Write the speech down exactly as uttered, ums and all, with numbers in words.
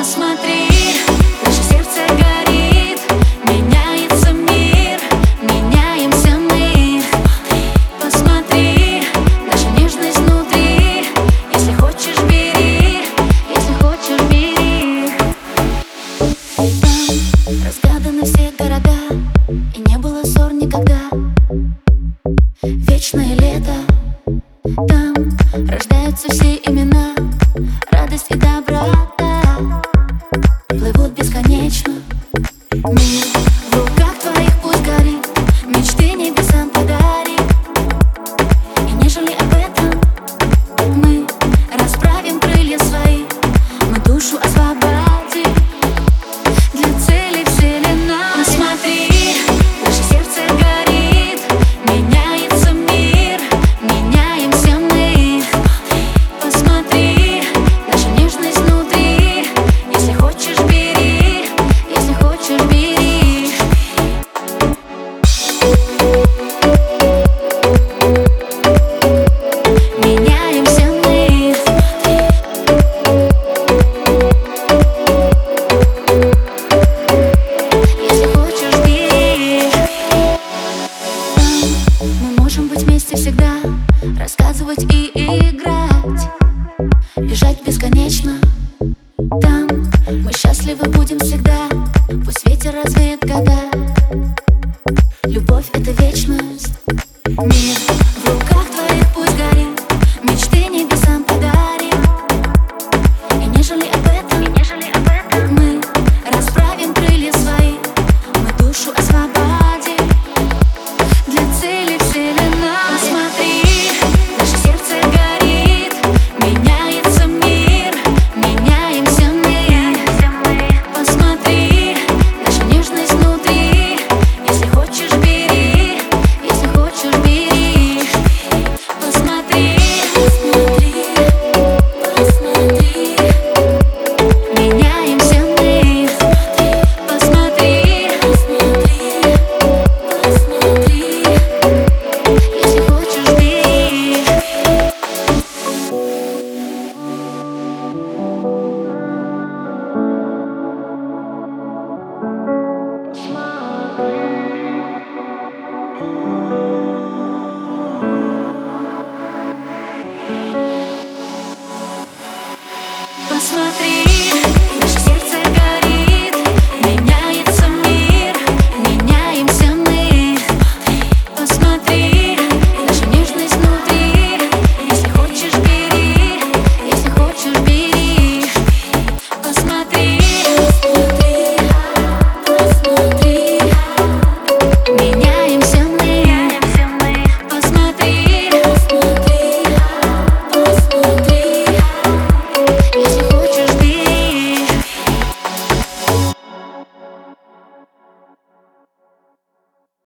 Посмотри, наше сердце горит, меняется мир, меняемся мы. Посмотри, наша нежность внутри. Если хочешь, бери, если хочешь, бери. Там разгаданы все города, и не было ссор никогда. Вечное лето, там рождаются все имена. Радость и доброта плывут бесконечно. Мир в руках твоих пусть горит, мечты небесам подари. И нежели об этом мы расправим крылья свои, мы душу освободим для цели вселенной. Посмотри, наше сердце горит, меняется мир, меняемся мы. Посмотри, наша нежность внутри. Если хочешь, бери, если хочешь, бери. Меняемся мы. Если хочешь, бери. Мы можем быть вместе всегда, рассказывать и играть, бежать бесконечно. Там мы счастливы будем всегда, пусть ветер развеет года.